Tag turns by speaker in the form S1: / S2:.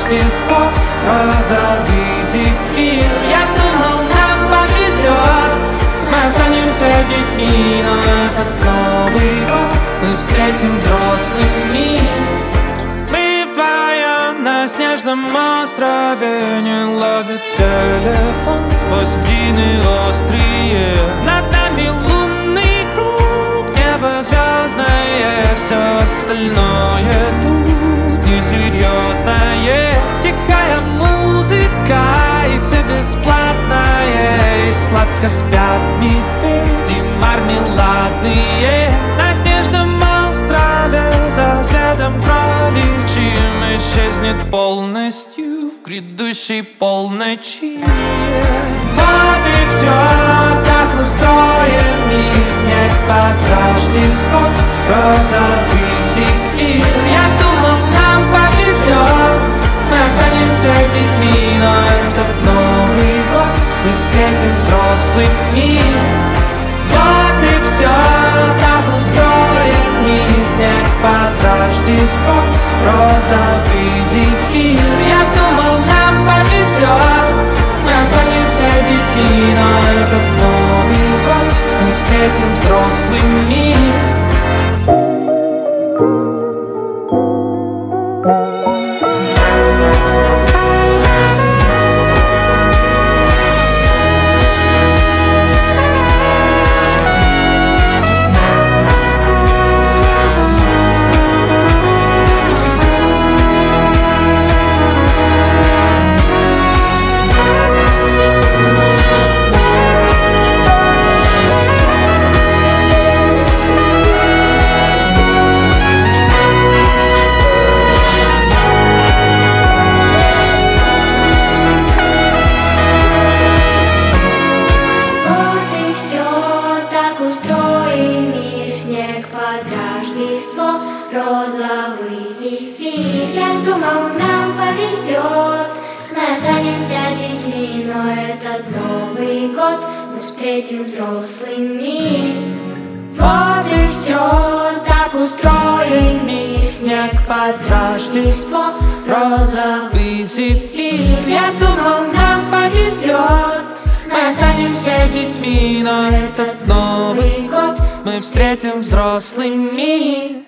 S1: Рождество, розовый зефир. Я думал, нам повезет, мы останемся детьми, но этот Новый год мы встретим взрослыми. Мы вдвоем на снежном острове, не ловит телефон сквозь глины острые. Над нами лунный круг, небо звездное, все остальное тут несерьезное. Тихая музыка и все бесплатное, и сладко спят медведи мармеладные. На снежном острове за следом кроличьим исчезнет полностью в грядущей полночи. Вот и все, так устроен мир, снег под Рождество, розовый зефир. Я думал, нам повезет, мы останемся детьми, но этот Новый год мы встретим взрослыми. Вот и все, так устроен мир, снег под Рождество, розовый зефир. Я думал, нам повезет, мы останемся детьми, но этот Новый год мы встретим взрослыми.
S2: Розовый зефир. Я думал, нам повезет, мы останемся детьми, но этот Новый год мы встретим взрослыми. Вот и все, так устроен мир, снег под Рождество, розовый зефир. Я думал, нам повезет, мы останемся детьми, но этот Новый год мы встретим взрослыми.